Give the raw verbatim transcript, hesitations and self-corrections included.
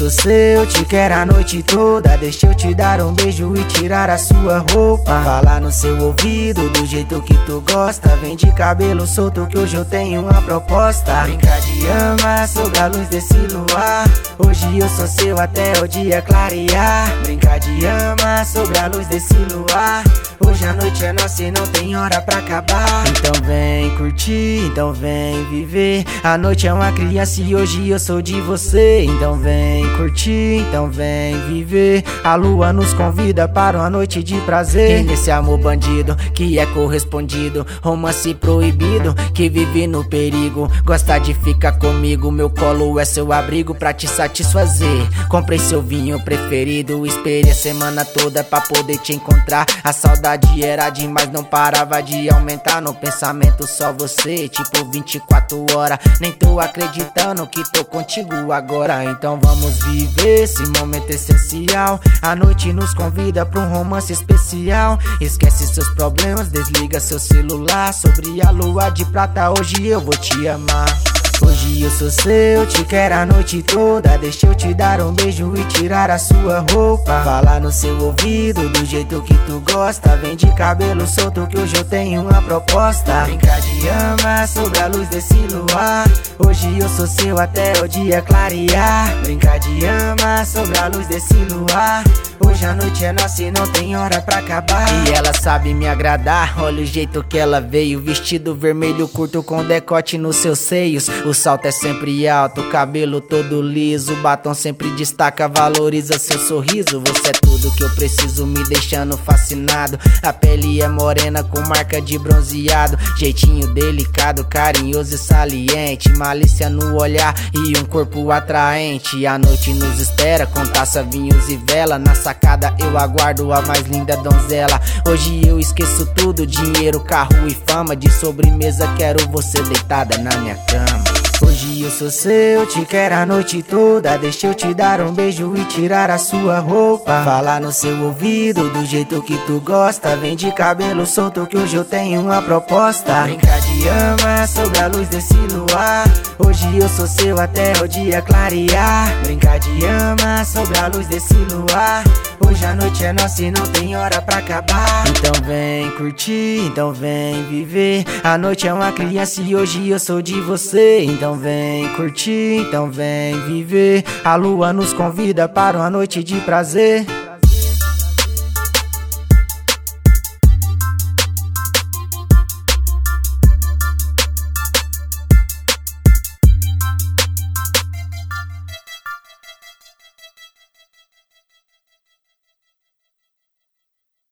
sou seu, te quero a noite toda. Deixa eu te dar um beijo e tirar a sua roupa. Falar no seu ouvido do jeito que tu gosta. Vem de cabelo solto que hoje eu tenho uma proposta. Brincar de ama sob a luz desse luar. Hoje eu sou seu até o dia clarear. Brincar de ama sob a luz desse luar. Hoje a noite é nossa e não tem hora pra acabar. Então vem curtir, então vem viver. A noite é uma criança e hoje eu sou de você. Então vem curtir, então vem viver. A lua nos convida para uma noite de prazer. E nesse amor bandido que é correspondido, romance proibido que vive no perigo. Gosta de ficar comigo, meu colo é seu abrigo pra te satisfazer. Comprei seu vinho preferido, esperei a semana toda pra poder te encontrar. A saudade era demais, não parava de aumentar. No pensamento só você, tipo vinte e quatro horas. Nem tô acreditando que tô contigo agora. Então vamos viver esse momento essencial. A noite nos convida pra um romance especial. Esquece seus problemas, desliga seu celular. Sobre a lua de prata hoje eu vou te amar. Hoje eu sou seu, te quero a noite toda. Deixa eu te dar um beijo e tirar a sua roupa. Falar no seu ouvido do jeito que tu gosta. Vem de cabelo solto que hoje eu tenho uma proposta. Brincar de ama sob a luz desse luar. Hoje eu sou seu até o dia clarear. Brincar de ama sob a luz desse luar. Hoje a noite é nossa e não tem hora pra acabar. E ela sabe me agradar, olha o jeito que ela veio. Vestido vermelho curto com decote nos seus seios. O salto é sempre alto, o cabelo todo liso. O batom sempre destaca, valoriza seu sorriso. Você é tudo que eu preciso, me deixando fascinado. A pele é morena com marca de bronzeado. Jeitinho delicado, carinhoso e saliente. Malícia no olhar e um corpo atraente. A noite nos espera com taça, vinhos e vela. Na sacada eu aguardo a mais linda donzela. Hoje eu esqueço tudo, dinheiro, carro e fama. De sobremesa quero você deitada na minha cama. Hoje eu sou seu, te quero a noite toda. Deixa eu te dar um beijo e tirar a sua roupa. Falar no seu ouvido do jeito que tu gosta. Vem de cabelo solto que hoje eu tenho uma proposta. Brincar de ama sob a luz desse luar. Hoje eu sou seu até o dia clarear. Brincar de ama sob a luz desse luar. Hoje a noite é nossa e não tem hora pra acabar. Então vem curtir, então vem viver. A noite é uma criança e hoje eu sou de você. Então vem curtir, então vem viver. A lua nos convida para uma noite de prazer.